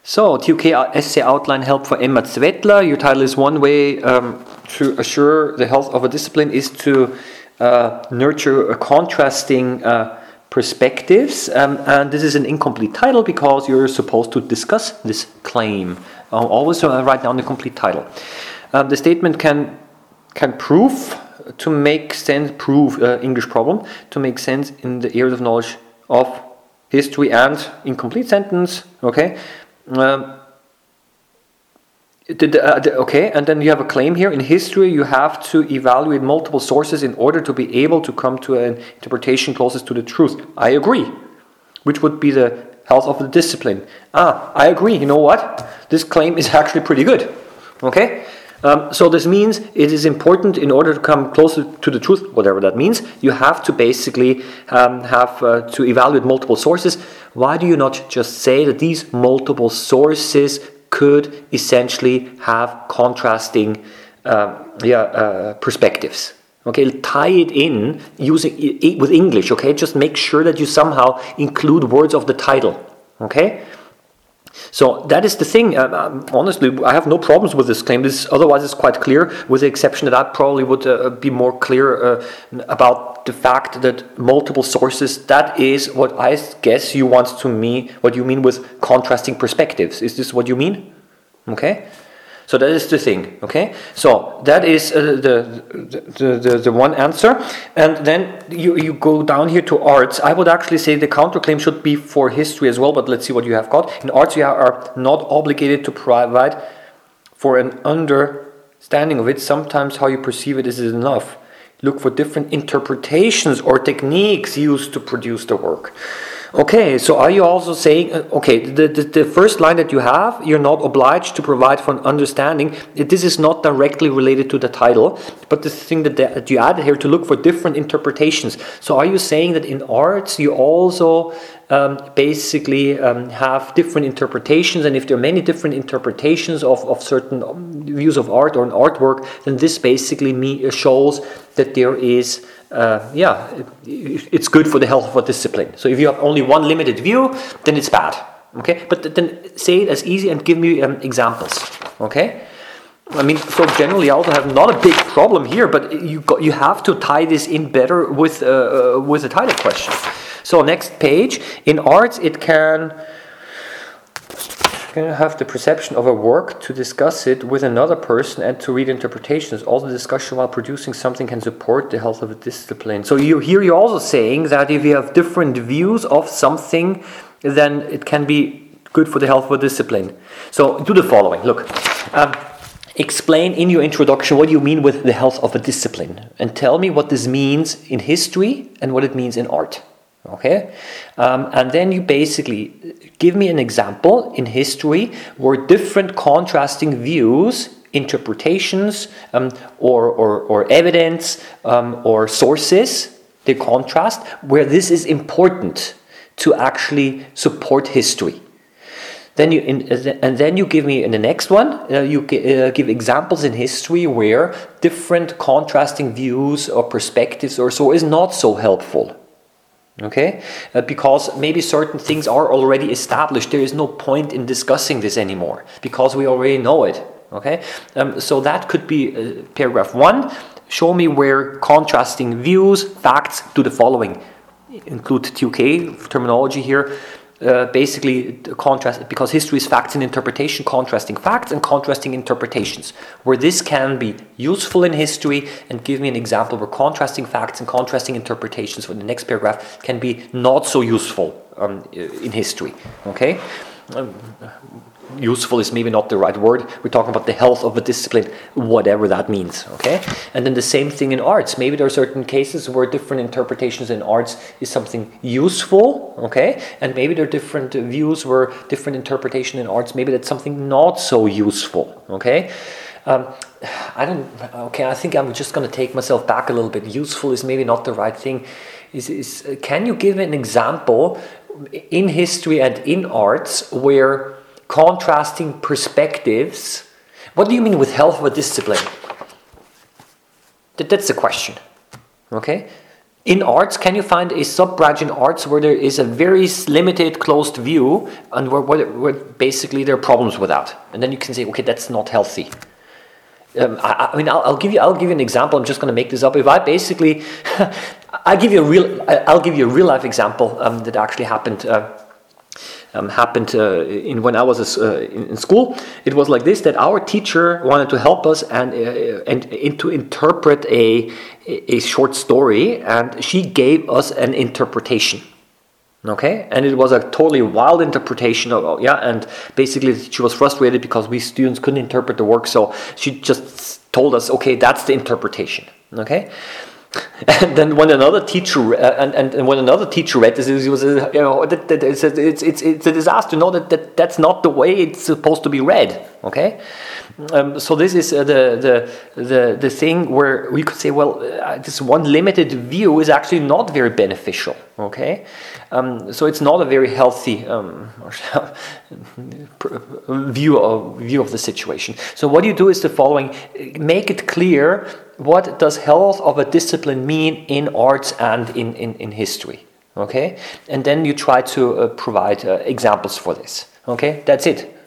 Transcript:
So, TUK essay outline help for Emma Zvetla. Your title is One Way to Assure the Health of a Discipline is to nurture contrasting perspectives. And this is an incomplete title because you're supposed to discuss this claim. Always write down the complete title. The statement can prove to make sense, English problem, to make sense in the areas of knowledge of history and incomplete sentence, okay? Okay, and then you have a claim here. In history, you have to evaluate multiple sources in order to be able to come to an interpretation closest to the truth. I agree. Which would be the health of the discipline. I agree. You know what? This claim is actually pretty good. Okay? So this means it is important in order to come closer to the truth, whatever that means, you have to basically have to evaluate multiple sources. Why do you not just say that these multiple sources could essentially have contrasting perspectives? Okay, tie it in using it with English. Okay, just make sure that you somehow include words of the title. Okay. So that is the thing. Honestly, I have no problems with this claim. Otherwise, it's quite clear, with the exception that I probably would be more clear about the fact that multiple sources, that is what I guess you want to mean, what you mean with contrasting perspectives. Is this what you mean? Okay. So that is the thing, okay? So that is the one answer. And then you go down here to arts. I would actually say the counterclaim should be for history as well, but let's see what you have got. In arts, you are not obligated to provide for an understanding of it. Sometimes how you perceive it is enough. Look for different interpretations or techniques used to produce the work. Okay, so are you also saying, the first line that you have, you're not obliged to provide for an understanding. This is not directly related to the title, but the thing that you added here, to look for different interpretations. So are you saying that in arts you also basically have different interpretations, and if there are many different interpretations of certain views of art or an artwork, then this basically shows that there is it's good for the health of a discipline. So if you have only one limited view, then it's bad. Okay, but then say it as easy and give me examples. Okay, I mean, so generally I also have not a big problem here, but you have to tie this in better with the title question. So next page, in arts it can have the perception of a work, to discuss it with another person and to read interpretations. All the discussion while producing something can support the health of a discipline. So you're also saying that if you have different views of something, then it can be good for the health of a discipline. So do the following. Look, explain in your introduction what you mean with the health of a discipline, and tell me what this means in history and what it means in art. Okay, and then you basically give me an example in history where different contrasting views, interpretations, or evidence, or sources, they contrast, where this is important to actually support history. Then you give me in the next one, you give examples in history where different contrasting views or perspectives or so is not so helpful. Okay, because maybe certain things are already established. There is no point in discussing this anymore because we already know it. Okay, so that could be paragraph 1. Show me where contrasting views, facts, do the following. Include TUK terminology here. Basically, contrast, because history is facts and interpretation, contrasting facts and contrasting interpretations. Where this can be useful in history, and give me an example where contrasting facts and contrasting interpretations for the next paragraph can be not so useful in history. Okay? Useful is maybe not the right word. We're talking about the health of a discipline, whatever that means. Okay, and then the same thing in arts. Maybe there are certain cases where different interpretations in arts is something useful. Okay, and maybe there are different views where different interpretation in arts, maybe that's something not so useful. Okay. I think I'm just going to take myself back a little bit. Useful is maybe not the right thing. Can you give an example in history and in arts where contrasting perspectives? What do you mean with health of a discipline? That's the question. Okay? In arts, can you find a sub-branch in arts where there is a very limited, closed view, and where basically there are problems with that? And then you can say, okay, that's not healthy. I mean, I'll give you an example. I'm just going to make this up. If I basically, I'll give you a real life example that actually happened. In when I was in school. It was like this: that our teacher wanted to help us and to interpret a short story, and she gave us an interpretation. Okay, and it was a totally wild interpretation of and basically she was frustrated because we students couldn't interpret the work, so she just told us, okay, that's the interpretation. Okay. And then when another teacher when another teacher read this, it was it's a disaster. No, that's not the way it's supposed to be read. Okay, so this is the thing where we could say, well, this one limited view is actually not very beneficial. Okay, so it's not a very healthy view of the situation. So what you do is the following: make it clear. What does health of a discipline mean in arts and in history? Okay, and then you try to provide examples for this. Okay, that's it.